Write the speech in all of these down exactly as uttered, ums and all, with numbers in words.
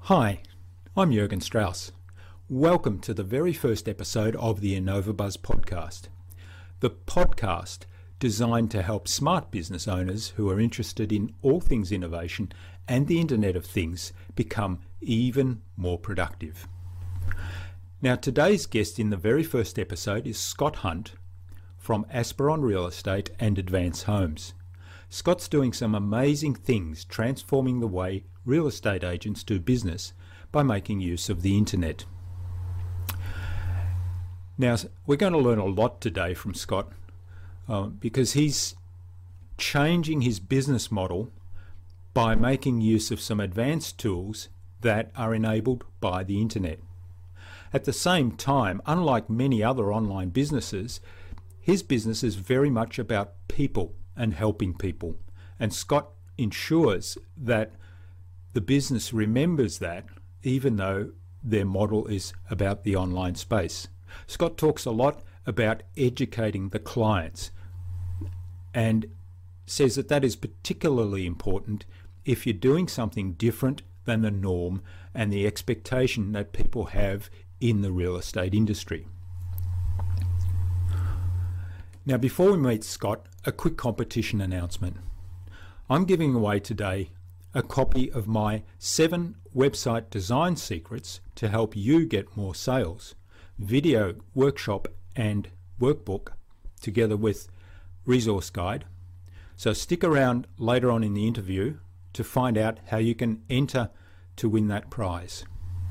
Hi, I'm Jürgen Strauss. Welcome to the very first episode of the InnovaBuzz podcast, the podcast designed to help smart business owners who are interested in all things innovation and the Internet of Things become even more productive. Now, today's guest in the very first episode is Scott Hunt from Asperon Real Estate and Advance Homes. Scott's doing some amazing things transforming the way real estate agents do business by making use of the internet. Now, we're going to learn a lot today from Scott uh, because he's changing his business model by making use of some advanced tools that are enabled by the internet. At the same time, unlike many other online businesses, his business is very much about people and helping people. And Scott ensures that the business remembers that, even though their model is about the online space. Scott talks a lot about educating the clients and says that that is particularly important if you're doing something different than the norm and the expectation that people have in the real estate industry. Now, before we meet Scott, a quick competition announcement. I'm giving away today a copy of my seven website design secrets to help you get more sales, video workshop and workbook together with resource guide. So stick around later on in the interview to find out how you can enter to win that prize.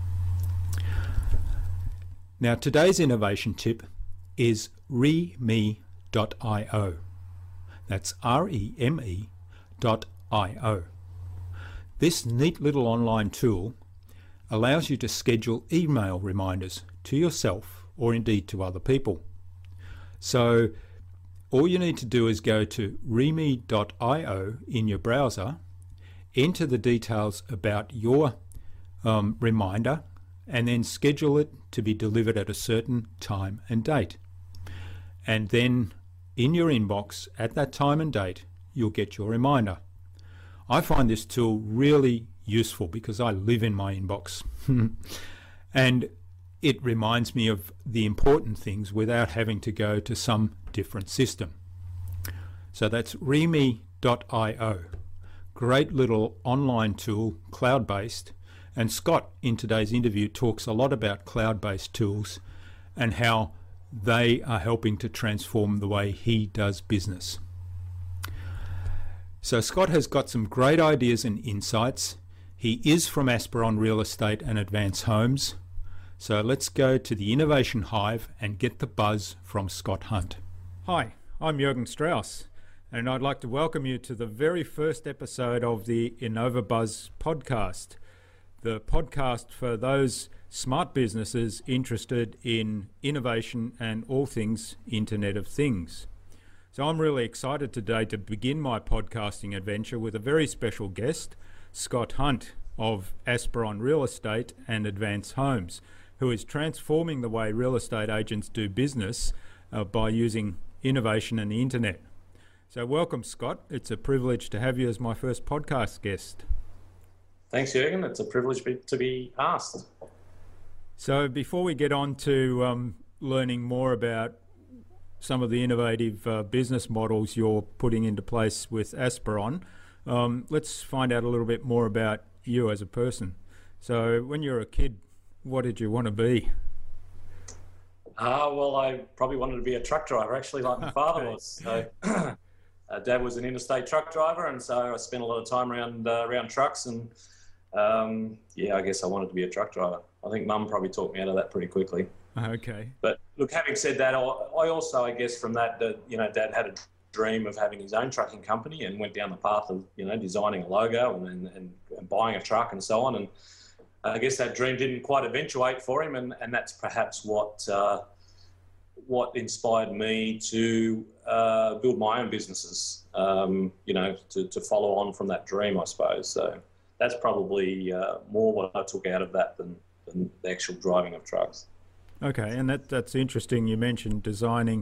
Now, today's innovation tip is reme dot io. That's R E M E dot I O. This neat little online tool allows you to schedule email reminders to yourself or indeed to other people. So all you need to do is go to reme dot I O in your browser, enter the details about your um, reminder, and then schedule it to be delivered at a certain time and date. And then in your inbox at that time and date, you'll get your reminder. I find this tool really useful because I live in my inbox and it reminds me of the important things without having to go to some different system. So that's reme dot I O. Great little online tool, cloud-based, and Scott in today's interview talks a lot about cloud-based tools and how they are helping to transform the way he does business. So Scott has got some great ideas and insights. He is from Asperon Real Estate and Advance Homes. So let's go to the Innovation Hive and get the buzz from Scott Hunt. Hi, I'm Jürgen Strauss, and I'd like to welcome you to the very first episode of the InnovaBuzz podcast, the podcast for those smart businesses interested in innovation and all things Internet of Things. So I'm really excited today to begin my podcasting adventure with a very special guest, Scott Hunt of Asperon Real Estate and Advance Homes, who is transforming the way real estate agents do business uh, by using innovation and the internet. So welcome, Scott. It's a privilege to have you as my first podcast guest. Thanks, Jürgen. It's a privilege be- to be asked. So before we get on to um, learning more about some of the innovative uh, business models you're putting into place with Asperon, um, let's find out a little bit more about you as a person. So when you were a kid, what did you want to be? Uh, well, I probably wanted to be a truck driver, actually, like my father Okay. was. So, uh, Dad was an interstate truck driver, and so I spent a lot of time around uh, around trucks. And um, yeah, I guess I wanted to be a truck driver. I think Mum probably talked me out of that pretty quickly. Okay. But look, having said that, I I also, I guess, from that, uh, you know, Dad had a dream of having his own trucking company and went down the path of, you know, designing a logo and and, and buying a truck and so on. And I guess that dream didn't quite eventuate for him, and, and that's perhaps what uh, what inspired me to uh, build my own businesses. Um, you know, to, to follow on from that dream, I suppose. So that's probably uh, more what I took out of that than, than the actual driving of trucks. Okay, and that that's interesting. You mentioned designing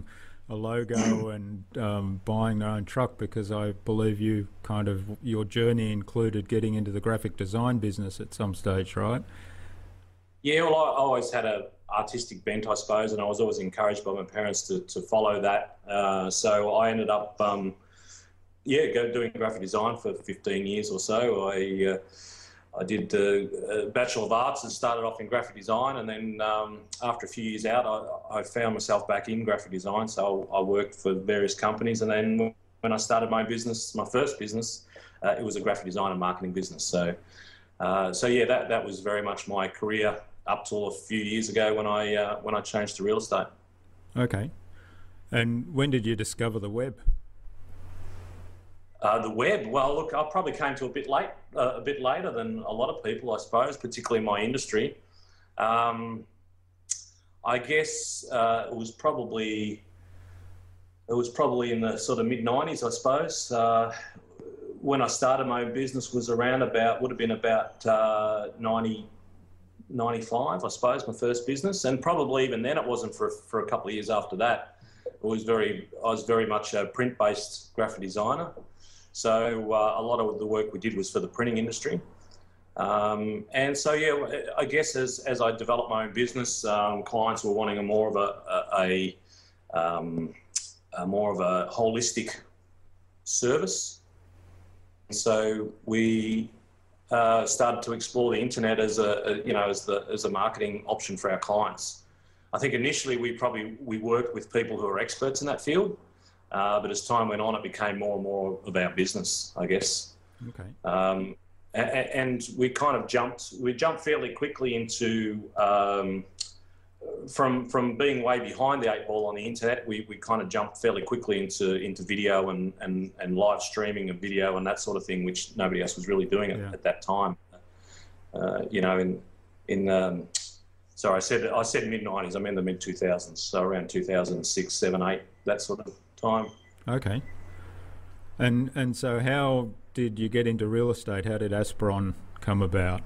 a logo and um, buying their own truck, because I believe you kind of, your journey included getting into the graphic design business at some stage, right? Yeah, well, I always had a artistic bent, I suppose, and I was always encouraged by my parents to, to follow that. Uh, so I ended up, um, yeah, go doing graphic design for fifteen years or so. I uh, I did uh, a Bachelor of Arts and started off in graphic design, and then um, after a few years out, I, I found myself back in graphic design. So I worked for various companies, and then when I started my business, my first business, uh, it was a graphic design and marketing business. So, uh, so yeah, that that was very much my career up till a few years ago when I uh, when I changed to real estate. Okay, and when did you discover the web? Uh, the web, well, look, I probably came to a bit late, uh, a bit later than a lot of people, I suppose, particularly in my industry. Um, I guess uh, it was probably it was probably in the sort of mid nineties, I suppose. Uh, when I started my business was around about would have been about uh, ninety, ninety-five, I suppose, my first business, and probably even then it wasn't for for a couple of years after that. It was very I was very much a print-based graphic designer. So uh, a lot of the work we did was for the printing industry. Um, and so, yeah, I guess as, as I developed my own business, um, clients were wanting a more of a, a, a, um, a more of a holistic service. So we uh, started to explore the internet as a, a, you know, as the as a marketing option for our clients. I think initially we probably we worked with people who are experts in that field. Uh, but as time went on, it became more and more about business, I guess. Okay. Um, and, and we kind of jumped, we jumped fairly quickly into, um, from from being way behind the eight ball on the internet, we, we kind of jumped fairly quickly into into video and, and, and live streaming of video and that sort of thing, which nobody else was really doing yeah. at, at that time. Uh, you know, in in um, sorry, I said I said mid nineties. I mean the mid two thousands, so around two thousand six, seven, eight, that sort of time. Okay. And and so how did you get into real estate? How did Aspron come about?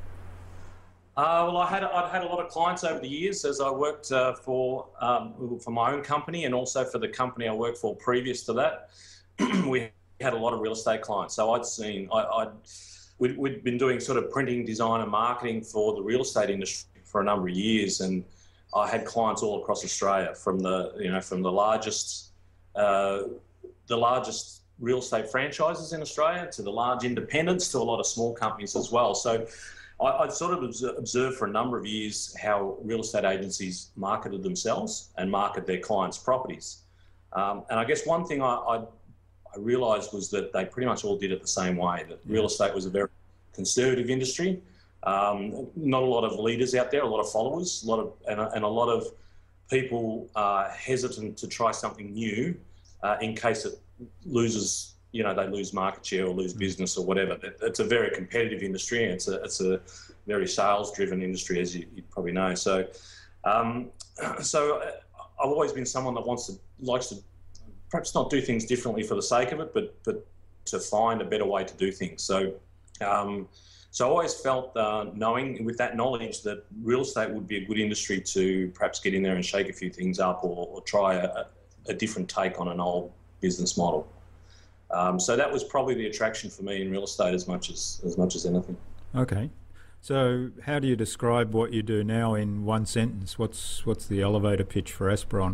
Uh, well, I had I'd had a lot of clients over the years as I worked uh, for um, for my own company and also for the company I worked for previous to that. We had a lot of real estate clients, so I'd seen I, I'd we'd, we'd been doing sort of printing, design, and marketing for the real estate industry for a number of years, and I had clients all across Australia, from the you know from the largest uh, the largest real estate franchises in Australia to the large independents to a lot of small companies as well. So I, I'd sort of observed for a number of years how real estate agencies marketed themselves and market their clients' properties. Um, and I guess one thing I, I, I realised was that they pretty much all did it the same way, that real estate was a very conservative industry. Um, not a lot of leaders out there, a lot of followers, a lot of and a, and a lot of people are hesitant to try something new uh, in case it loses, you know, they lose market share or lose business or whatever. It, it's a very competitive industry. And it's a it's a very sales-driven industry, as you, you probably know. So, um, so I've always been someone that wants to likes to perhaps not do things differently for the sake of it, but but to find a better way to do things. So. Um, So I always felt, uh, knowing with that knowledge, that real estate would be a good industry to perhaps get in there and shake a few things up, or, or try a, a different take on an old business model. Um, so that was probably the attraction for me in real estate as much as as much as anything. Okay. So how do you describe what you do now in one sentence? What's what's the elevator pitch for Aspron?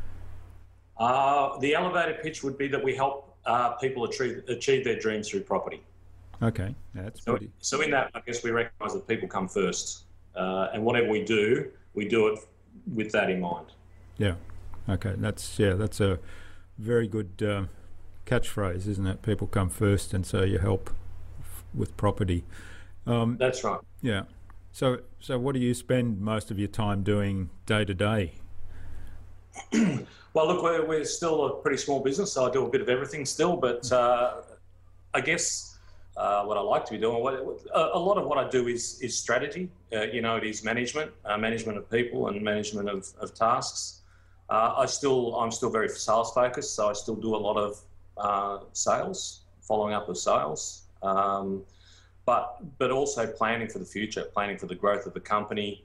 Uh, the elevator pitch would be that we help uh, people achieve, achieve their dreams through property. Okay, yeah, that's so, pretty. So in that, I guess we recognise that people come first, uh, and whatever we do, we do it with that in mind. Yeah. Okay. That's yeah. That's a very good uh, catchphrase, isn't it? People come first, and so you help f- with property. Um, That's right. Yeah. So so what do you spend most of your time doing day to day? Well, look, we're, we're still a pretty small business, so I do a bit of everything still. But uh, I guess. Uh, what I like to be doing. What, a, a lot of what I do is is strategy. Uh, you know, it is management, uh, management of people, and management of, of tasks. Uh, I still, I'm still very sales focused, so I still do a lot of uh, sales, following up with sales, um, but but also planning for the future, planning for the growth of the company,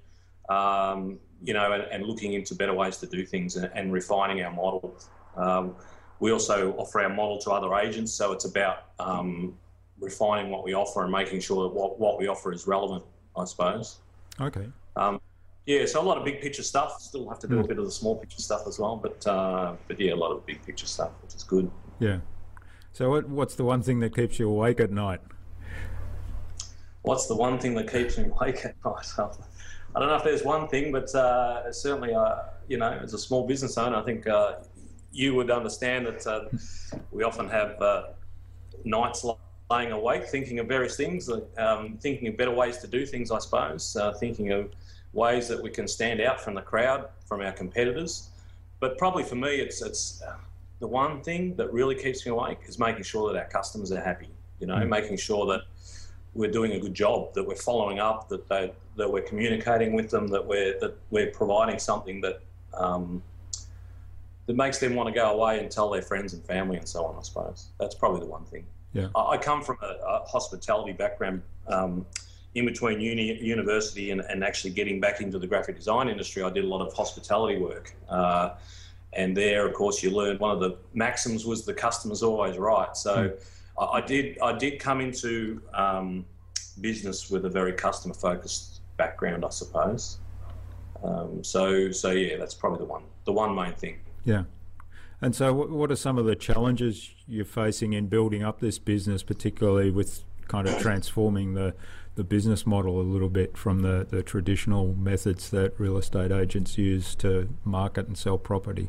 um, you know, and, and looking into better ways to do things and, and refining our model. Um, we also offer our model to other agents, so it's about um, refining what we offer and making sure that what, what we offer is relevant, I suppose. Okay. Um, yeah, so a lot of big picture stuff. Still have to do mm. a bit of the small picture stuff as well, but uh, but yeah, a lot of big picture stuff, which is good. Yeah. So what, what's the one thing that keeps you awake at night? What's the one thing that keeps me awake at night? I don't know if there's one thing, but uh, certainly, uh, you know, as a small business owner, I think uh, you would understand that uh, we often have uh, nights lying awake thinking of various things, um, thinking of better ways to do things, I suppose, uh, thinking of ways that we can stand out from the crowd, from our competitors. But probably for me, it's it's uh, the one thing that really keeps me awake is making sure that our customers are happy, you know, mm. making sure that we're doing a good job, that we're following up, that they, that we're communicating with them, that we're that we're providing something that um, that makes them want to go away and tell their friends and family and so on. I suppose that's probably the one thing. Yeah, I, I come from a, a hospitality background. Um, in between uni, university and, and actually getting back into the graphic design industry, I did a lot of hospitality work. Uh, and there, of course, you learned one of the maxims was the customer's always right. So mm. I, I did I did come into um, business with a very customer-focused background, I suppose. Um, so, so yeah, that's probably the one, the one main thing. Yeah. And so what are some of the challenges you're facing in building up this business, particularly with kind of transforming the the business model a little bit from the, the traditional methods that real estate agents use to market and sell property?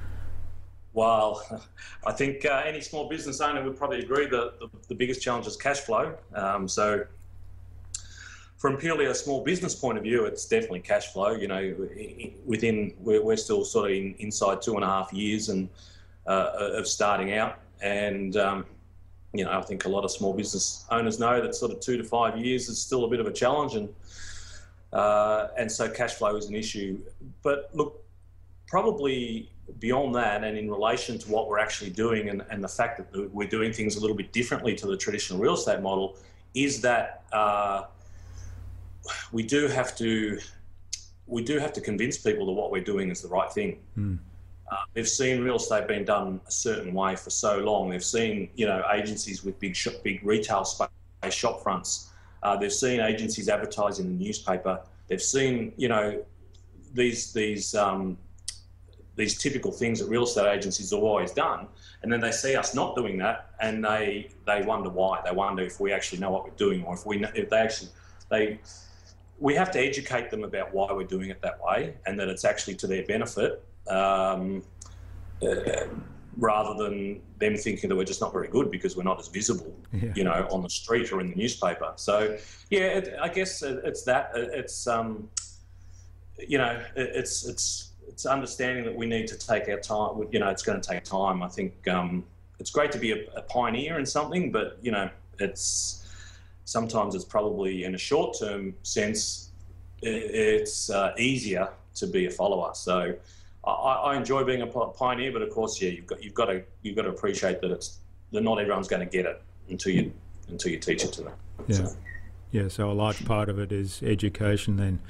Well, I think uh, any small business owner would probably agree that the, the biggest challenge is cash flow. Um, so from purely a small business point of view, it's definitely cash flow. You know, within, we're, we're still sort of in, inside two and a half years and uh, of starting out. And, um, you know, I think a lot of small business owners know that sort of two to five years is still a bit of a challenge, and uh, and so cash flow is an issue. But look, probably beyond that, and in relation to what we're actually doing, and, and the fact that we're doing things a little bit differently to the traditional real estate model, is that uh, we do have to we do have to convince people that what we're doing is the right thing. Mm. Uh, they've seen real estate being done a certain way for so long. They've seen, you know, agencies with big shop, big retail space, shop fronts. Uh, they've seen agencies advertise in the newspaper. They've seen, you know, these these um, these typical things that real estate agencies have always done, and then they see us not doing that, and they they wonder why. They wonder if we actually know what we're doing, or if we if they actually they. We have to educate them about why we're doing it that way, and that it's actually to their benefit. Um, uh, rather than them thinking that we're just not very good because we're not as visible, yeah. you know, on the street or in the newspaper. So, yeah, it, I guess it's that. It's, um, you know, it's it's it's understanding that we need to take our time. You know, it's going to take time. I think um, it's great to be a, a pioneer in something, but, you know, it's sometimes it's probably in a short-term sense, it's uh, easier to be a follower. So, I, I enjoy being a pioneer, but of course, yeah, you've got you've got to you've got to appreciate that it's that not everyone's going to get it until you until you teach it to them. Yeah, so. yeah. So a large part of it is education, then,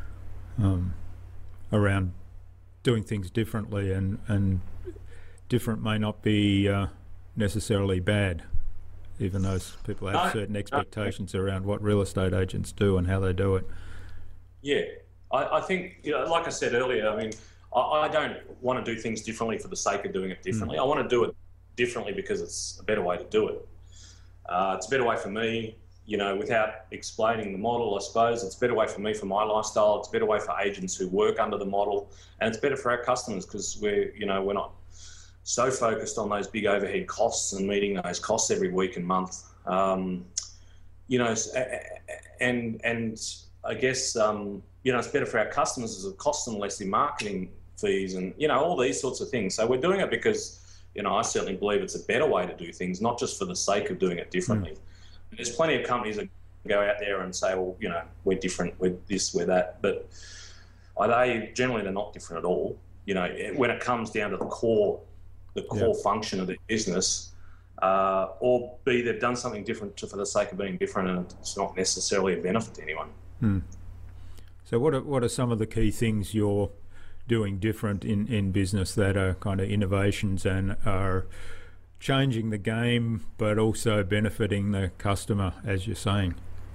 um, around doing things differently, and and different may not be uh, necessarily bad, even though people have no, certain expectations no. around what real estate agents do and how they do it. Yeah, I, I think, you know, like I said earlier, I mean. I don't want to do things differently for the sake of doing it differently. Mm. I want to do it differently because it's a better way to do it. Uh, it's a better way for me, you know, without explaining the model, I suppose. It's a better way for me for my lifestyle. It's a better way for agents who work under the model. And it's better for our customers because we're, you know, we're not so focused on those big overhead costs and meeting those costs every week and month. Um, you know, and, and I guess, um, you know, it's better for our customers as it costs them less in marketing fees and, you know, all these sorts of things. So we're doing it because, you know, I certainly believe it's a better way to do things, not just for the sake of doing it differently. Mm. There's plenty of companies that go out there and say, well, you know, we're different, we're this, we're that. But are they, generally they're not different at all. You know, when it comes down to the core, the core yeah. function of their business, uh, or B, they've done something different to, for the sake of being different, and it's not necessarily a benefit to anyone. Mm. So what are, what are some of the key things you're doing different in, in business that are kind of innovations and are changing the game but also benefiting the customer, as you're saying?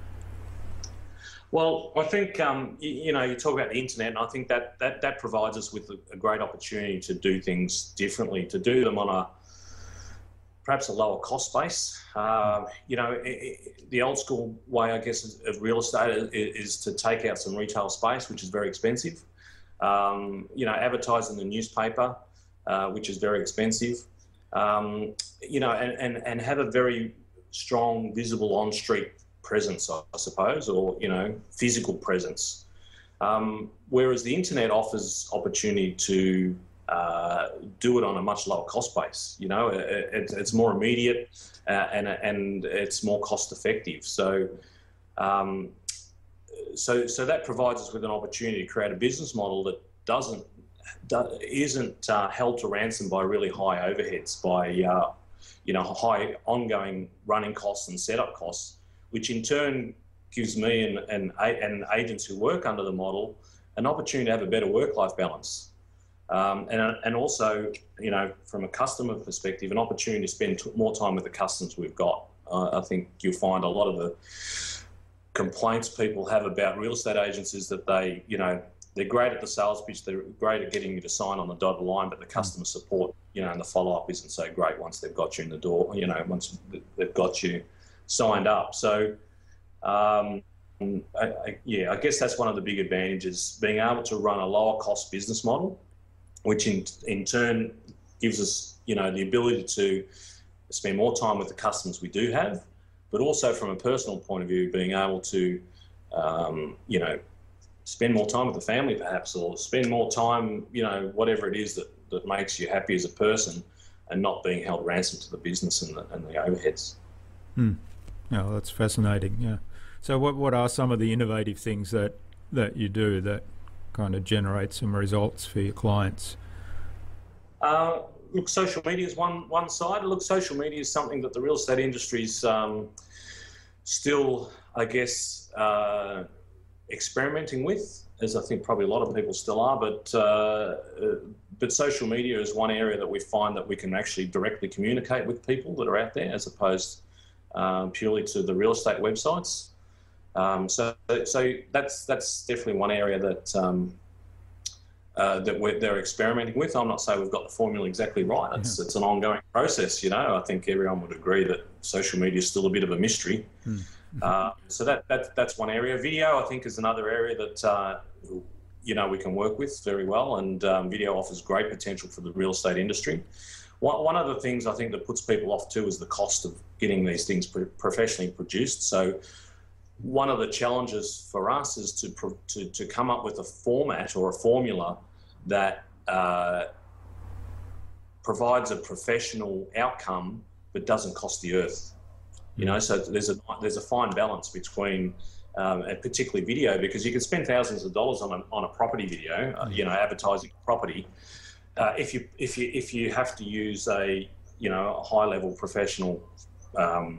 Well, I think, um, you, you know, you talk about the internet, and I think that that, that provides us with a, a great opportunity to do things differently, to do them on a perhaps a lower cost base. Uh, you know, it, it, the old school way, I guess, of real estate is, is to take out some retail space, which is very expensive. Um, you know, advertise in the newspaper, uh, which is very expensive. Um, you know, and, and, and have a very strong, visible on-street presence, I suppose, or, you know, physical presence. Um, whereas the internet offers opportunity to uh, do it on a much lower cost base. You know, it, it, it's more immediate uh, and, and it's more cost effective. So, um, so, so that provides us with an opportunity to create a business model that doesn't, do, isn't uh, held to ransom by really high overheads, by, uh, you know, high ongoing running costs and setup costs, which in turn gives me and, and, and agents who work under the model an opportunity to have a better work-life balance. Um, and, and also, you know, from a customer perspective, an opportunity to spend t- more time with the customers we've got. Uh, I think you'll find a lot of the complaints people have about real estate agents is that they, you know, they're great at the sales pitch, they're great at getting you to sign on the dotted line, but the customer support, you know, and the follow-up isn't so great once they've got you in the door, you know, once they've got you signed up. So, um, I, I, yeah, I guess that's one of the big advantages, being able to run a lower cost business model, which in in turn gives us, you know, the ability to spend more time with the customers we do have, but also from a personal point of view, being able to, um, you know, spend more time with the family perhaps, or spend more time, you know, whatever it is that, that makes you happy as a person, and not being held ransom to the business and the, and the overheads. Hmm. Oh, that's fascinating. Yeah. So what what are some of the innovative things that, that you do that kind of generate some results for your clients? Uh, look, social media is one one side. Look, social media is something that the real estate industry is um, still, I guess, uh, experimenting with, as I think probably a lot of people still are. But uh, but social media is one area that we find that we can actually directly communicate with people that are out there, as opposed um, purely to the real estate websites. Um, so, so that's that's definitely one area that um, uh, that we're, they're experimenting with. I'm not saying we've got the formula exactly right. It's yeah. it's an ongoing process. You know, I think everyone would agree that social media is still a bit of a mystery. Mm-hmm. Uh, so that that that's one area. Video, I think, is another area that uh, you know we can work with very well, and um, video offers great potential for the real estate industry. One one of the things I think that puts people off too is the cost of getting these things pro- professionally produced. So one of the challenges for us is to, to to come up with a format or a formula that uh, provides a professional outcome but doesn't cost the earth. You know, so there's a there's a fine balance between, um, and particularly video, because you can spend thousands of dollars on a on a property video, uh, you know, advertising property. Uh, if you if you if you have to use a you know a high level professional um,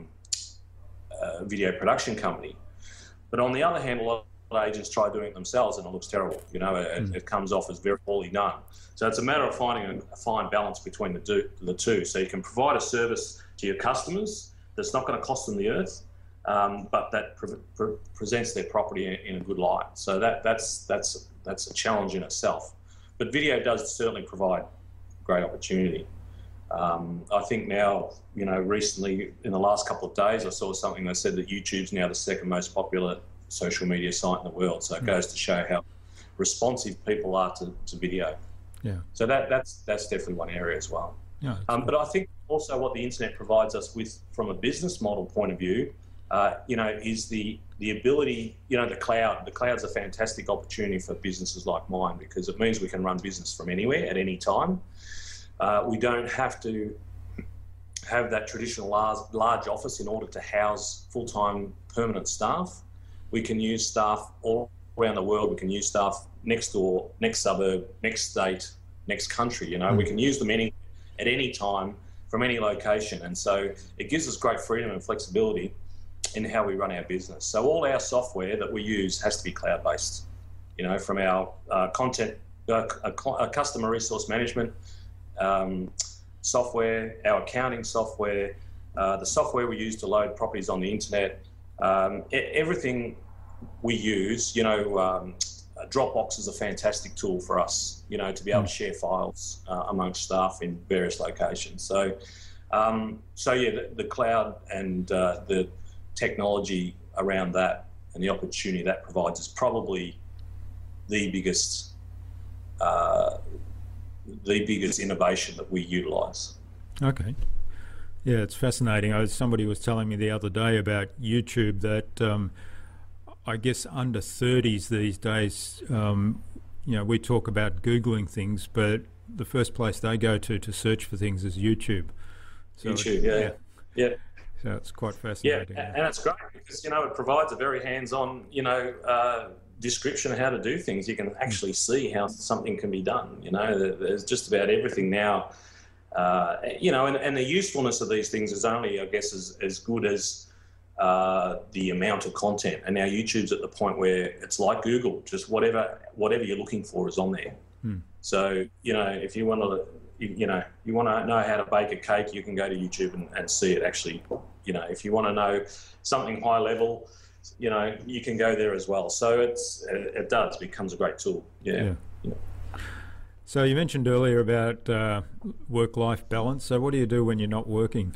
uh, video production company. But on the other hand, a lot of agents try doing it themselves and it looks terrible. You know, it, mm. it comes off as very poorly done. So it's a matter of finding a, a fine balance between the, do, the two. So you can provide a service to your customers that's not going to cost them the earth, um, but that pre- pre- presents their property in, in a good light. So that that's that's that's a challenge in itself. But video does certainly provide great opportunity. Um, I think now, you know, recently in the last couple of days, I saw something that said that YouTube's now the second most popular social media site in the world. So it goes to show how responsive people are to, to video. Yeah. So that that's that's definitely one area as well. Yeah. Um, but I think also what the internet provides us with, from a business model point of view, uh, you know, is the the ability, you know, the cloud. The cloud's a fantastic opportunity for businesses like mine, because it means we can run business from anywhere at any time. Uh, we don't have to have that traditional large, large office in order to house full-time permanent staff. We can use staff all around the world. We can use staff next door, next suburb, next state, next country. You know, mm. we can use them any at any time from any location. And so it gives us great freedom and flexibility in how we run our business. So all our software that we use has to be cloud-based. you know, from our uh, content, uh, uh, customer resource management um, software, our accounting software, uh, the software we use to load properties on the internet, um, everything we use, you know, um, Dropbox is a fantastic tool for us, you know, to be able to share files uh, amongst staff in various locations. So, um, so yeah, the, the cloud and uh, the technology around that and the opportunity that provides is probably the biggest, uh, the biggest innovation that we utilise. Okay. Yeah, it's fascinating. I was, somebody was telling me the other day about YouTube that um, I guess under thirties these days, um, you know, we talk about Googling things, but the first place they go to to search for things is YouTube. So YouTube, yeah. yeah. Yeah. So it's quite fascinating. Yeah, and it's great because, you know, it provides a very hands-on, you know, uh, description of how to do things. You can actually see how something can be done. You know, there's just about everything now. Uh, you know, and, and the usefulness of these things is only, I guess, as, as good as uh, the amount of content. And now YouTube's at the point where it's like Google, just whatever whatever you're looking for is on there. Hmm. So, you know, if you want to, you, you know, you want to know how to bake a cake, you can go to YouTube and, and see it actually. You know, if you want to know something high level, you know, you can go there as well. So it's it, it does becomes a great tool. Yeah. yeah. You know. So you mentioned earlier about uh, work-life balance. So what do you do when you're not working?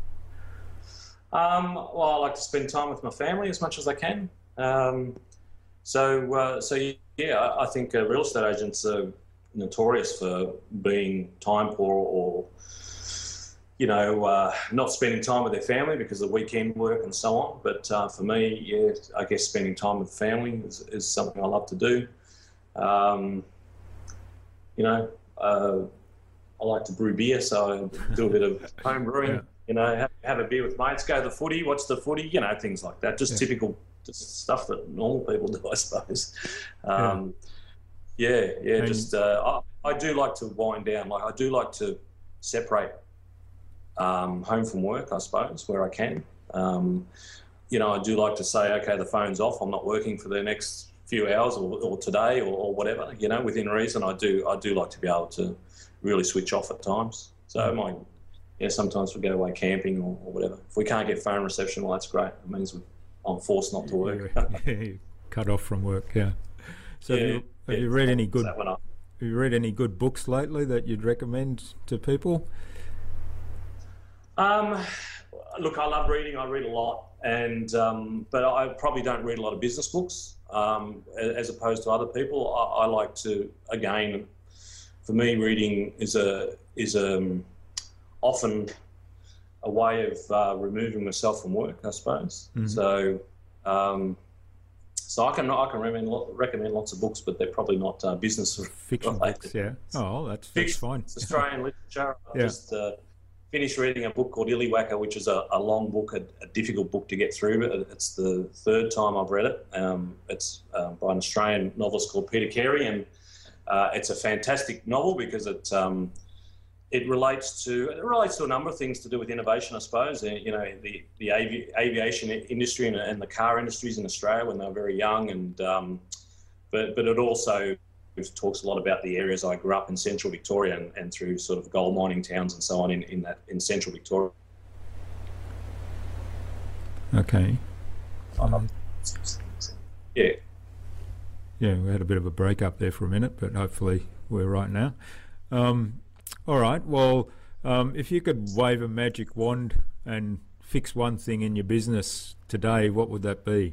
Um, well, I like to spend time with my family as much as I can. Um, so, uh, so yeah, I, I think uh, real estate agents are notorious for being time poor or, you know, uh, not spending time with their family because of weekend work and so on. But uh, for me, yeah, I guess spending time with family is, is something I love to do. Um, You know, uh, I like to brew beer, so I do a bit of home brewing. Yeah. You know, have, have a beer with mates, go to the footy, watch the footy. You know, things like that. Just yeah. typical just stuff that normal people do, I suppose. Um, yeah, yeah, yeah and just uh, I, I do like to wind down. Like I do like to separate um, home from work, I suppose, where I can. Um, you know, I do like to say, okay, the phone's off. I'm not working for the next few hours or, or today or, or whatever, you know, within reason. I do I do like to be able to really switch off at times. So mm. my, yeah, sometimes we go away camping or, or whatever. If we can't get phone reception, well, that's great. It means I'm forced not to work. Yeah, you cut off from work, yeah. So yeah, have, you, have yeah, you read any good have you read any good books lately that you'd recommend to people? Um, look, I love reading. I read a lot, and um, but I probably don't read a lot of business books. Um, as opposed to other people, I, I like to, again, for me, reading is a is a, often a way of uh, removing myself from work, I suppose. Mm-hmm. So, um, so I can I can recommend, recommend lots of books, but they're probably not uh, business fiction related. Books. Yeah. Oh, that's that's fiction, fine. It's Australian literature. I yeah. just uh, finished reading a book called Illiwacker, which is a, a long book, a, a difficult book to get through, but it's the third time I've read it. Um, it's um, by an Australian novelist called Peter Carey, and uh, it's a fantastic novel because it um, it relates to it relates to a number of things to do with innovation, I suppose. Uh, you know, the the avi- aviation industry and, and the car industries in Australia when they were very young, and um, but but it also It talks a lot about the areas I grew up in central Victoria and, and through sort of gold mining towns and so on in, in that in central Victoria. Okay. Um, yeah. Yeah, we had a bit of a break up there for a minute, but hopefully we're right now. Um, all right. Well, um, if you could wave a magic wand and fix one thing in your business today, what would that be?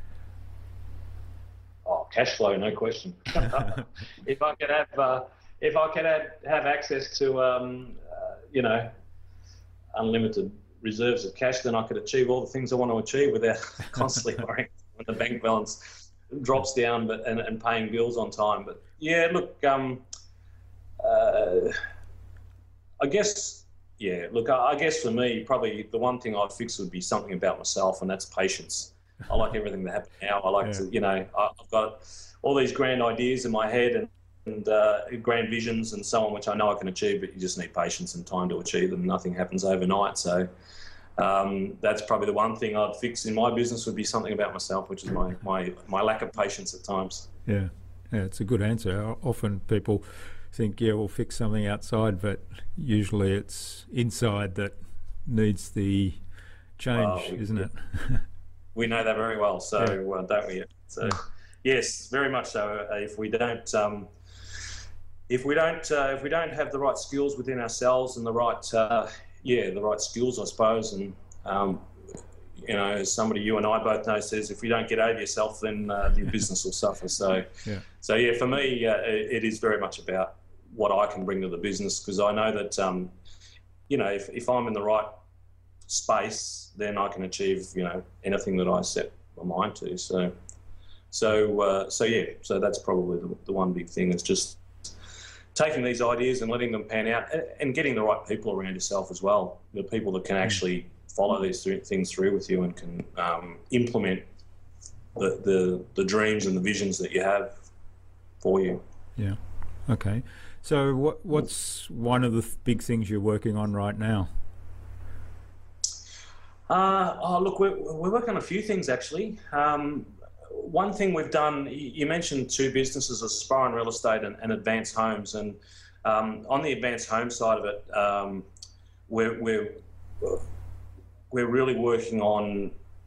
Oh, cash flow, no question. If I could have, uh, if I could have, have access to, um, uh, you know, unlimited reserves of cash, then I could achieve all the things I want to achieve without constantly worrying when the bank balance drops down, but and, and paying bills on time. But yeah, look, um, uh, I guess, yeah, look, I, I guess for me, probably the one thing I'd fix would be something about myself, and that's patience. I like everything that happens now. I like yeah. to, you know, I've got all these grand ideas in my head and, and uh, grand visions and so on, which I know I can achieve, but you just need patience and time to achieve them. Nothing happens overnight. So um, that's probably the one thing I'd fix in my business would be something about myself, which is my, my, my lack of patience at times. Yeah. Yeah, it's a good answer. Often people think, yeah, we'll fix something outside, but usually it's inside that needs the change, Well, we, isn't it? we know that very well, so Yeah. uh, don't we? So, Yeah. yes, very much so. Uh, if we don't, um, if we don't, uh, if we don't have the right skills within ourselves and the right, uh, yeah, the right skills, I suppose, and um, you know, as somebody you and I both know says, if you don't get over yourself, then uh, your business will suffer. So, Yeah. so yeah, for me, uh, it, it is very much about what I can bring to the business, because I know that, um, you know, if, if I'm in the right space, then I can achieve, you know, anything that I set my mind to. So, so, uh, so yeah, so that's probably the, the one big thing is just taking these ideas and letting them pan out, and, and getting the right people around yourself as well, the people that can actually follow these th- things through with you and can um, implement the, the the dreams and the visions that you have for you. Yeah. Okay. So what what's one of the th- big things you're working on right now? Uh, oh, look, we're, we're working on a few things actually. Um, one thing we've done, you mentioned two businesses, Aspire Real Estate and, and Advanced Homes, and um, on the Advanced Home side of it, um, we're, we're we're really working on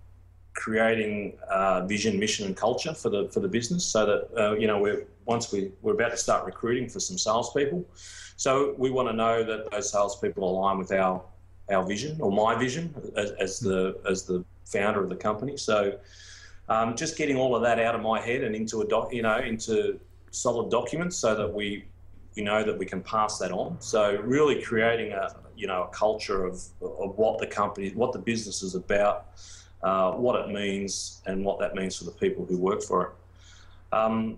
creating uh, vision, mission, and culture for the for the business, so that uh, you know we're once we we're about to start recruiting for some salespeople, so we want to know that those salespeople align with our our vision, or my vision as, as the as the founder of the company. So um, just getting all of that out of my head and into a doc, you know, into solid documents, so that we we know that we can pass that on. So really creating a you know a culture of of what the company, what the business is about, uh, what it means, and what that means for the people who work for it. Um,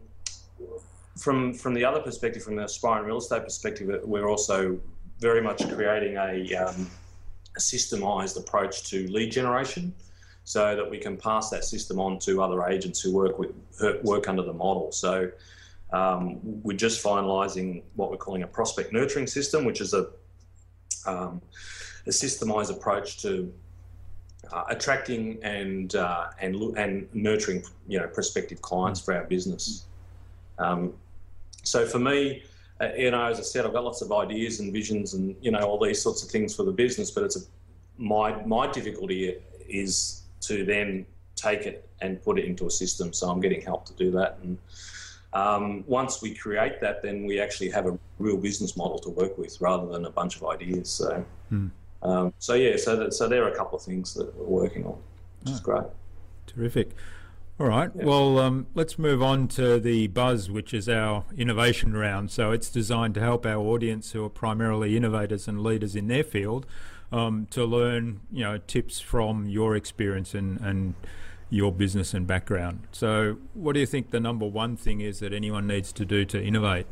from from the other perspective, from the Aspire Real Estate perspective, we're also very much creating a, um, a systemised approach to lead generation, so that we can pass that system on to other agents who work with work under the model. So um, we're just finalising what we're calling a prospect nurturing system, which is a um, a systemised approach to uh, attracting and uh, and and nurturing you know prospective clients for our business. Um, so for me, uh, you know, as I said, I've got lots of ideas and visions and you know all these sorts of things for the business, but it's a, my my difficulty is to then take it and put it into a system. So I'm getting help to do that. And um, once we create that, then we actually have a real business model to work with, rather than a bunch of ideas. So, Hmm. um, so yeah, so that, so there are a couple of things that we're working on, which is great. Terrific. All right. Yeah. Well, um, let's move on to the Buzz, which is our innovation round. So it's designed to help our audience, who are primarily innovators and leaders in their field, um, to learn, you know, tips from your experience and, and your business and background. So what do you think the number one thing is that anyone needs to do to innovate?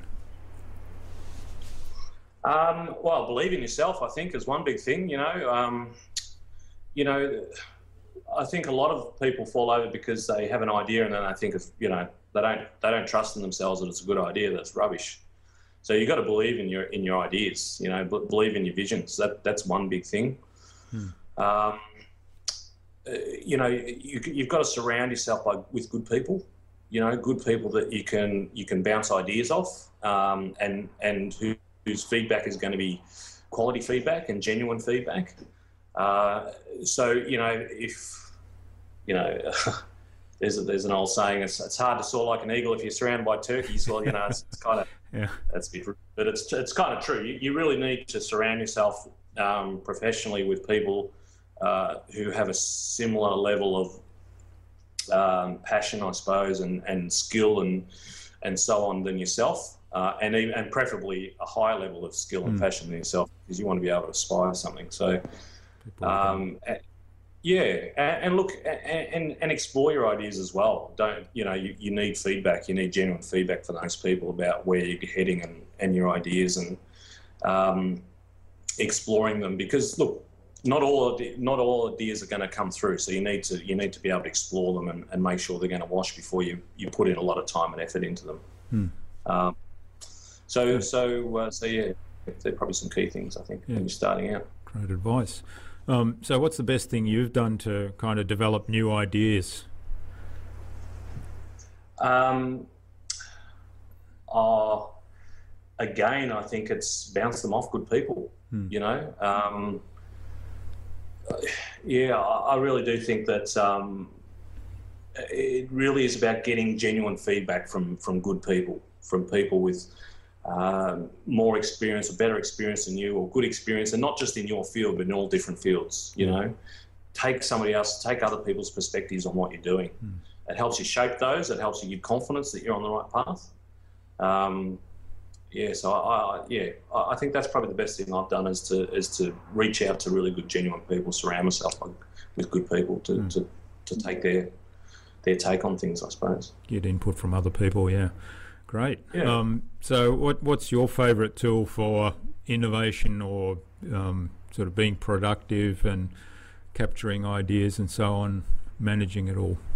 Um, well, believe in yourself, I think, is one big thing. You know, um, you know, I think a lot of people fall over because they have an idea and then they think, of, you know, they don't they don't trust in themselves that it's a good idea. That's rubbish. So you got to believe in your in your ideas. You know, b- believe in your visions. That that's one big thing. Hmm. Um, uh, you know, you, you've got to surround yourself by, with good people. You know, good people that you can you can bounce ideas off, um, and and who, whose feedback is going to be quality feedback and genuine feedback. Uh, so you know, if you know, there's a, there's an old saying: it's, it's hard to soar like an eagle if you're surrounded by turkeys. Well, you know, it's, it's kind of Yeah. that's a bit, rude, but it's it's kind of true. You, you really need to surround yourself um, professionally with people uh, who have a similar level of um, passion, I suppose, and, and skill and and so on than yourself, uh, and even, and preferably a higher level of skill and Mm. passion than yourself, because you want to be able to aspire to something. So, People um, a- yeah, and, and look and, and and explore your ideas as well. Don't you know you, you need feedback. You need genuine feedback from those people about where you're heading and, and your ideas, and um, exploring them, because look, not all not all ideas are going to come through. So you need to you need to be able to explore them and, and make sure they're going to wash before you, you put in a lot of time and effort into them. Hmm. Um, so so uh, so yeah, they're probably some key things I think Yeah. when you're starting out. Great advice. Um, so what's the best thing you've done to kind of develop new ideas? Um, uh, again, I think it's bounce them off good people. Hmm. You know, um, yeah, I, I really do think that um, it really is about getting genuine feedback from from good people, from people with um, more experience or better experience than you, or good experience, and not just in your field, but in all different fields. You know, take somebody else, take other people's perspectives on what you're doing. Hmm. It helps you shape those. It helps you give confidence that you're on the right path. Um, yeah, so I, I yeah, I think that's probably the best thing I've done is to is to reach out to really good, genuine people, surround myself with good people to, mm. to, to take their their take on things, I suppose. Get input from other people, yeah. Great. Yeah. Um, so what what's your favourite tool for innovation or um, sort of being productive and capturing ideas and so on, managing it all?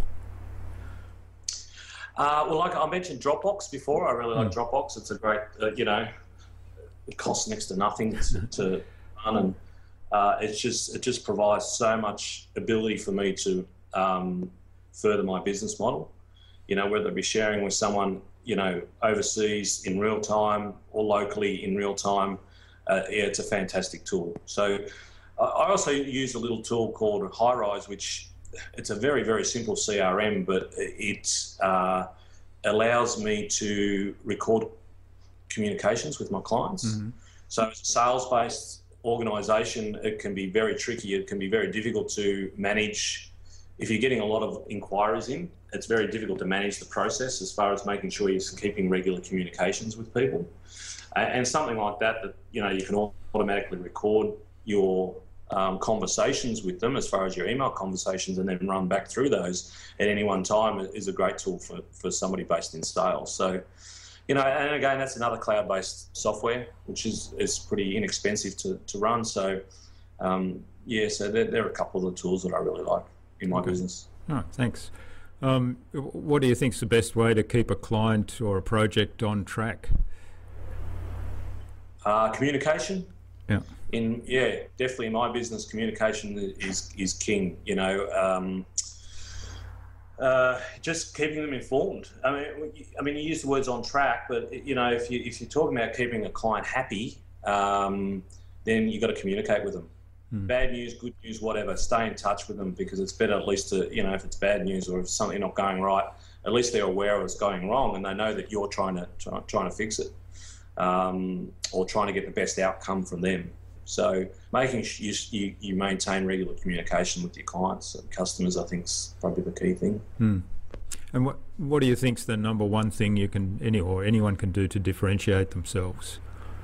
Uh, well, like I mentioned Dropbox before, I really like mm. Dropbox. It's a great, uh, you know, it costs next to nothing to, to run, and uh, it's just it just provides so much ability for me to um, further my business model. You know, whether it be sharing with someone, you know, overseas in real time or locally in real time, uh, yeah, it's a fantastic tool. So I also use a little tool called Highrise, which it's a very, very simple C R M, but it uh, allows me to record communications with my clients. Mm-hmm. So as a sales-based organisation, it can be very tricky. It can be very difficult to manage. If you're getting a lot of inquiries in, it's very difficult to manage the process as far as making sure you're keeping regular communications with people. And something like that, that you know, you can automatically record your Um, conversations with them as far as your email conversations, and then run back through those at any one time is a great tool for, for somebody based in sales. So, you know, and again, that's another cloud-based software, which is, is pretty inexpensive to, to run. So, um, yeah, so there, there are a couple of the tools that I really like in my okay. business. Oh, thanks. Um, what do you think is the best way to keep a client or a project on track? Uh, communication. Yeah. In yeah, definitely in my business, communication is is king. You know, um, uh, just keeping them informed. I mean, I mean, you use the words on track, but you know, if you if you're talking about keeping a client happy, um, then you got to communicate with them. Hmm. Bad news, good news, whatever. Stay in touch with them, because it's better at least to, you know, if it's bad news or if something not going right, at least they're aware of it's going wrong and they know that you're trying to try, trying to fix it. Um, or trying to get the best outcome from them. So making sure you, you, you maintain regular communication with your clients and customers, I think, is probably the key thing. Hmm. And what what do you think's the number one thing you can any or anyone can do to differentiate themselves?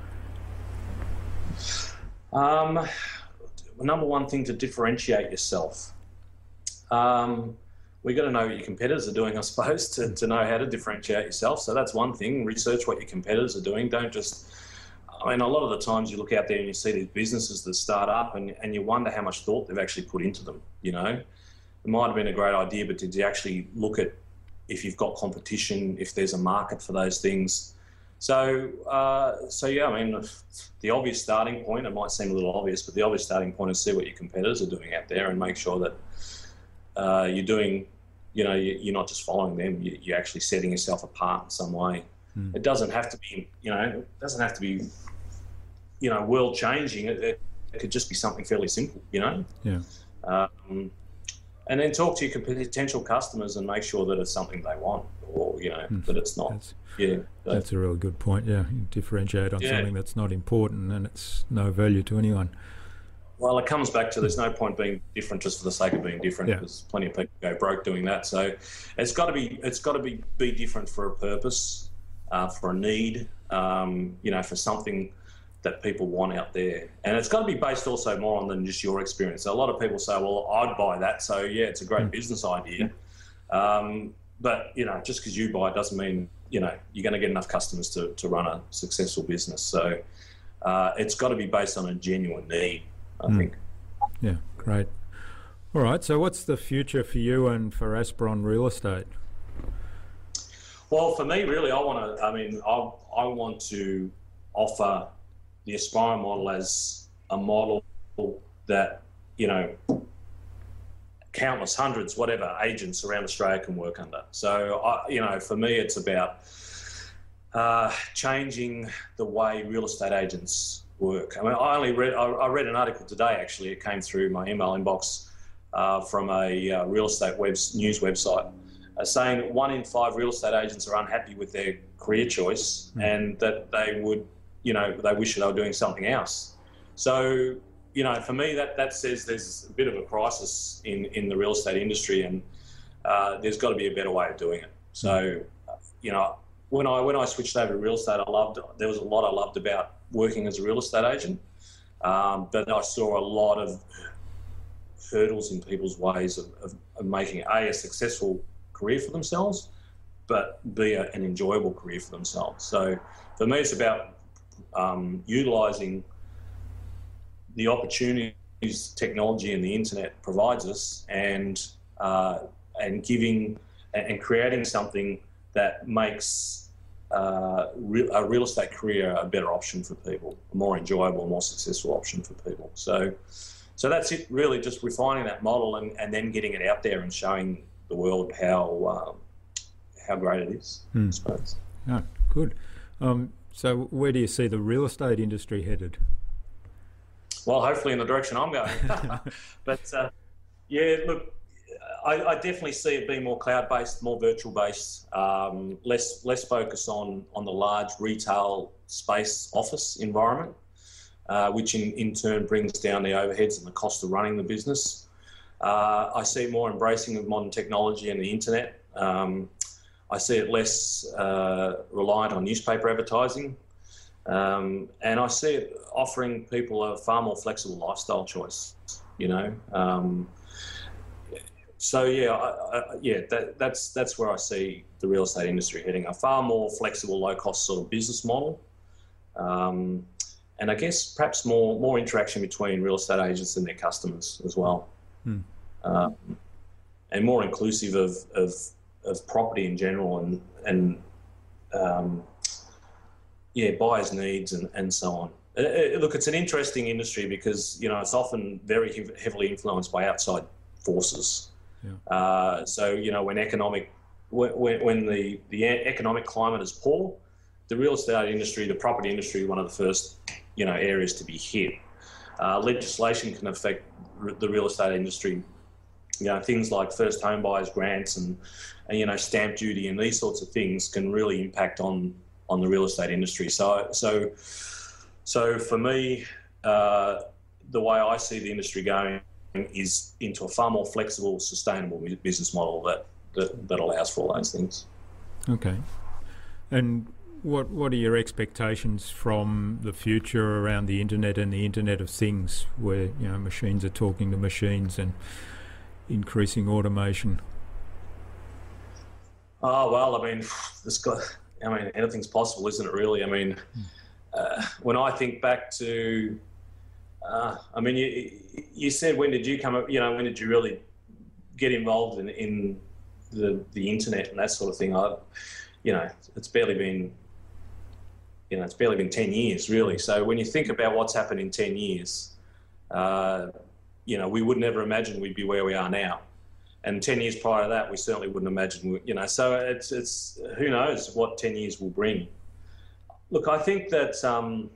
Um, number one thing to differentiate yourself. Um, we got to know what your competitors are doing, I suppose, to, to know how to differentiate yourself. So that's one thing. Research what your competitors are doing. Don't just, I mean, a lot of the times you look out there and you see these businesses that start up and, and you wonder how much thought they've actually put into them, you know. It might have been a great idea, but did you actually look at if you've got competition, if there's a market for those things? So, uh, so yeah, I mean, the obvious starting point, it might seem a little obvious, but the obvious starting point is see what your competitors are doing out there and make sure that uh, you're doing, you know, you're not just following them, you're actually setting yourself apart in some way. Mm. It doesn't have to be, you know, it doesn't have to be, you know, world changing. It, it, it could just be something fairly simple, you know? Yeah. Um, and then talk to your potential customers and make sure that it's something they want, or, you know, mm. that it's not. That's, yeah. But, that's a really good point. Yeah. You differentiate on yeah. something that's not important and it's no value to anyone. Well, it comes back to there's no point being different just for the sake of being different, yeah. because plenty of people go broke doing that. So it's got to be it's got to be be different for a purpose, uh, for a need, um, you know, for something that people want out there, and it's got to be based also more on than just your experience. So a lot of people say, "Well, I'd buy that," so yeah, it's a great mm. business idea, um, but you know, just because you buy it doesn't mean you know you're going to get enough customers to to run a successful business. So uh, it's got to be based on a genuine need, I mm. think. Yeah, great. All right, so what's the future for you and for Aspiron Real Estate? Well, for me, really, I want to, I mean, I, I want to offer the Aspiron model as a model that, you know, countless, hundreds, whatever, agents around Australia can work under. So, I, you know, for me, it's about uh, changing the way real estate agents work. I mean, I only read I, I read an article today. Actually, it came through my email inbox uh, from a uh, real estate web news website, uh, saying that one in five real estate agents are unhappy with their career choice, mm. and that they would, you know, they wish they were doing something else. So, you know, for me, that that says there's a bit of a crisis in in the real estate industry, and uh, there's got to be a better way of doing it. So, you know, when I when I switched over to real estate, I loved there was a lot I loved about working as a real estate agent, um, but I saw a lot of hurdles in people's ways of, of, of making a, a successful career for themselves, but b a, an enjoyable career for themselves. So for me, it's about um, utilising the opportunities technology and the internet provides us, and uh, and giving and creating something that makes uh, re- a real estate career a better option for people, a more enjoyable, more successful option for people. So, so that's it. Really, just refining that model and, and then getting it out there and showing the world how um, how great it is. Hmm. I suppose. Oh, good. Um, so, where do you see the real estate industry headed? Well, hopefully in the direction I'm going. But uh, yeah, look. I, I definitely see it being more cloud-based, more virtual-based, um, less less focus on on the large retail space office environment, uh, which in, in turn brings down the overheads and the cost of running the business. Uh, I see more embracing of modern technology and the internet. Um, I see it less uh, reliant on newspaper advertising, um, and I see it offering people a far more flexible lifestyle choice. You know. Um, So yeah, I, I, yeah, that, that's that's where I see the real estate industry heading, a far more flexible, low-cost sort of business model, um, and I guess perhaps more more interaction between real estate agents and their customers as well, hmm. um, and more inclusive of, of of property in general, and and um, yeah, buyers' needs and, and so on. It, it, look, it's an interesting industry because you know it's often very heavily influenced by outside forces. Yeah. Uh, so, you know, when economic, when, when the, the economic climate is poor, the real estate industry, the property industry, one of the first, you know, areas to be hit. Uh, legislation can affect the real estate industry. You know, things like first home buyers grants and, and, you know, stamp duty and these sorts of things can really impact on, on the real estate industry. So, so, so for me, uh, the way I see the industry going is into a far more flexible, sustainable business model that, that, that allows for all those things. Okay. And what what are your expectations from the future around the internet and the Internet of Things, where you know machines are talking to machines and increasing automation? Oh well, I mean, it's got. I mean, anything's possible, isn't it? Really. I mean, uh, when I think back to. Uh, I mean, you you said when did you come up? You know, when did you really get involved in, in the the internet and that sort of thing? I, you know, it's barely been, you know, it's barely been ten years really. So when you think about what's happened in ten years, uh, you know, we would never imagine we'd be where we are now. And ten years prior to that, we certainly wouldn't imagine. You know, so it's it's who knows what ten years will bring. Look, I think that. Um,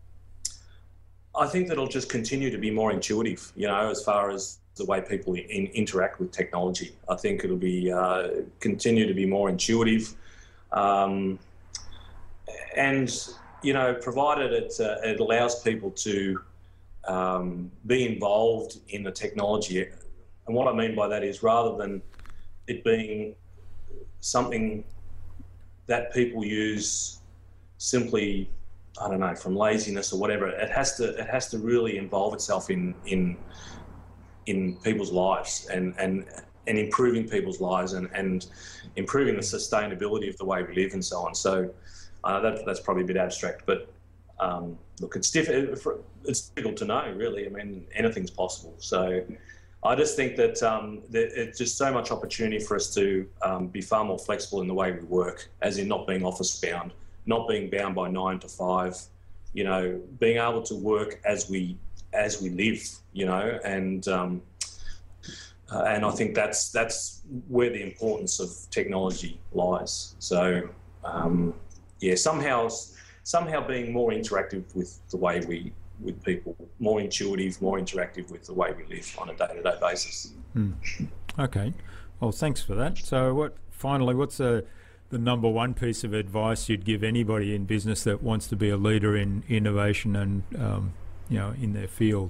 I think that it'll just continue to be more intuitive, you know, as far as the way people in, interact with technology. I think it'll be uh, continue to be more intuitive, um, and you know, provided it uh, it allows people to um, be involved in the technology. And what I mean by that is, rather than it being something that people use simply, I don't know, from laziness or whatever, it has to it has to really involve itself in in in people's lives and and, and improving people's lives and, and improving the sustainability of the way we live and so on. So uh, that that's probably a bit abstract, but um, look, it's diff- it's difficult to know really. I mean, anything's possible. So I just think that um, there, it's just so much opportunity for us to um, be far more flexible in the way we work, as in not being office bound. Not being bound by nine to five, you know, being able to work as we as we live, you know, and um, uh, and I think that's that's where the importance of technology lies. So um, yeah, somehow somehow being more interactive with the way we with people, more intuitive, more interactive with the way we live on a day-to-day basis. Mm. Okay, well, thanks for that. So, what finally, what's the the number one piece of advice you'd give anybody in business that wants to be a leader in innovation and um, you know, in their field?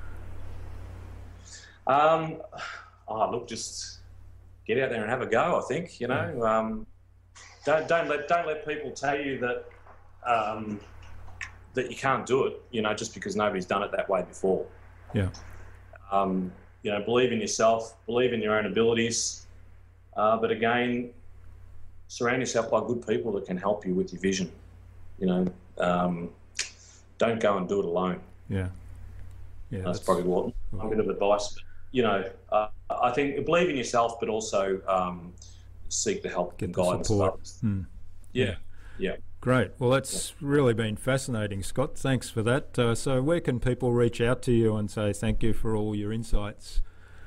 Um, oh, look, just get out there and have a go. I think, you know, yeah. um, don't don't let don't let people tell you that um, that you can't do it. You know, just because nobody's done it that way before. Yeah. Um, you know, believe in yourself, believe in your own abilities, uh, but again, surround yourself by good people that can help you with your vision. You know, um, don't go and do it alone. Yeah. Yeah. That's, that's probably what a bit of advice. But, you know, uh, I think believe in yourself, but also um, seek the help and guidance of others. Mm. Yeah, yeah. Great. Well, that's yeah. really been fascinating, Scott. Thanks for that. Uh, so where can people reach out to you and say thank you for all your insights?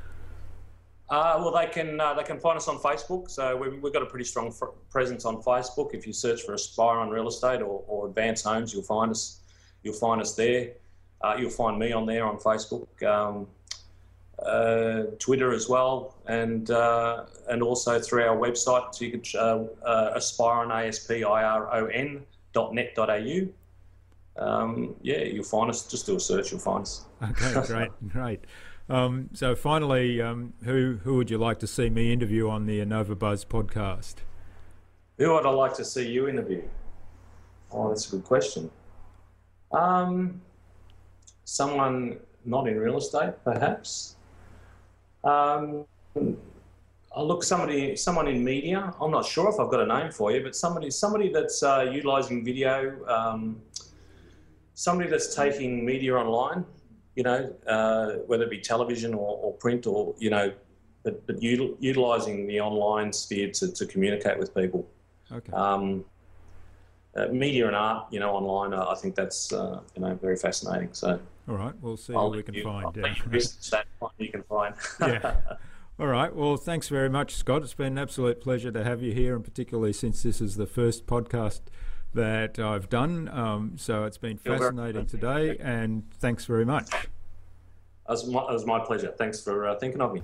Uh, well, they can uh, they can find us on Facebook. So we've, we've got a pretty strong fr- presence on Facebook. If you search for Aspire on Real Estate or, or Advance Homes, you'll find us. You'll find us there. Uh, you'll find me on there on Facebook. Um, Uh, Twitter as well, and uh, and also through our website. So you could uh, uh, Aspiron, A S P I R O N dot net dot A U. Um, yeah, you'll find us. Just do a search, you'll find us. Okay, great, great. Um, so finally, um, who who would you like to see me interview on the InnovaBuzz podcast? Who would I like to see you interview? Oh, that's a good question. Um, someone not in real estate, perhaps. Um, I'll look somebody, someone in media. I'm not sure if I've got a name for you, but somebody, somebody that's uh, utilising video, um, somebody that's taking media online. You know, uh, whether it be television or, or print, or you know, but, but util, utilising the online sphere to, to communicate with people. Okay. Um, uh, media and art, you know, online. Uh, I think that's uh, you know very fascinating. So. All right, we'll see I'll what we can you, find. I'll Yeah. that one you can find. Yeah. All right. Well, thanks very much, Scott. It's been an absolute pleasure to have you here, and particularly since this is the first podcast that I've done. Um, so it's been You're fascinating today, and thanks very much. It was my, it was my pleasure. Thanks for uh, thinking of me.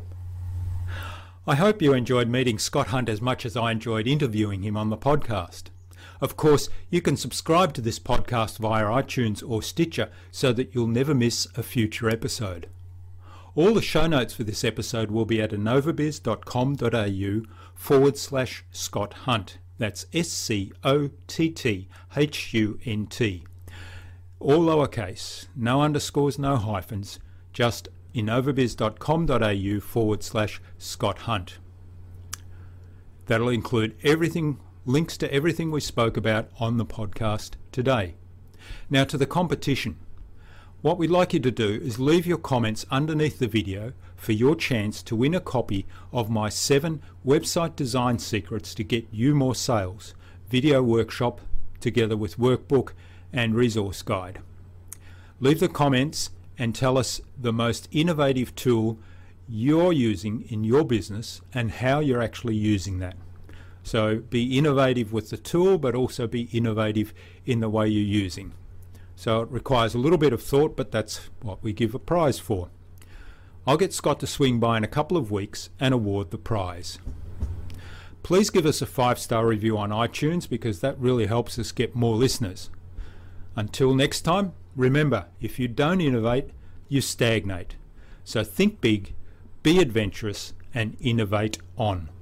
I hope you enjoyed meeting Scott Hunt as much as I enjoyed interviewing him on the podcast. Of course, you can subscribe to this podcast via iTunes or Stitcher so that you'll never miss a future episode. All the show notes for this episode will be at innovabiz.com.au forward slash Scott Hunt. That's S C O T T H U N T. All lowercase, no underscores, no hyphens, just innovabiz.com.au forward slash Scott Hunt. That'll include everything, links to everything we spoke about on the podcast today. Now to the competition. What we'd like you to do is leave your comments underneath the video for your chance to win a copy of my seven website design secrets to get you more sales video workshop together with workbook and resource guide. Leave the comments and tell us the most innovative tool you're using in your business and how you're actually using that. So be innovative with the tool, but also be innovative in the way you're using. So it requires a little bit of thought, but that's what we give a prize for. I'll get Scott to swing by in a couple of weeks and award the prize. Please give us a five-star review on iTunes because that really helps us get more listeners. Until next time, remember, if you don't innovate, you stagnate. So think big, be adventurous, and innovate on.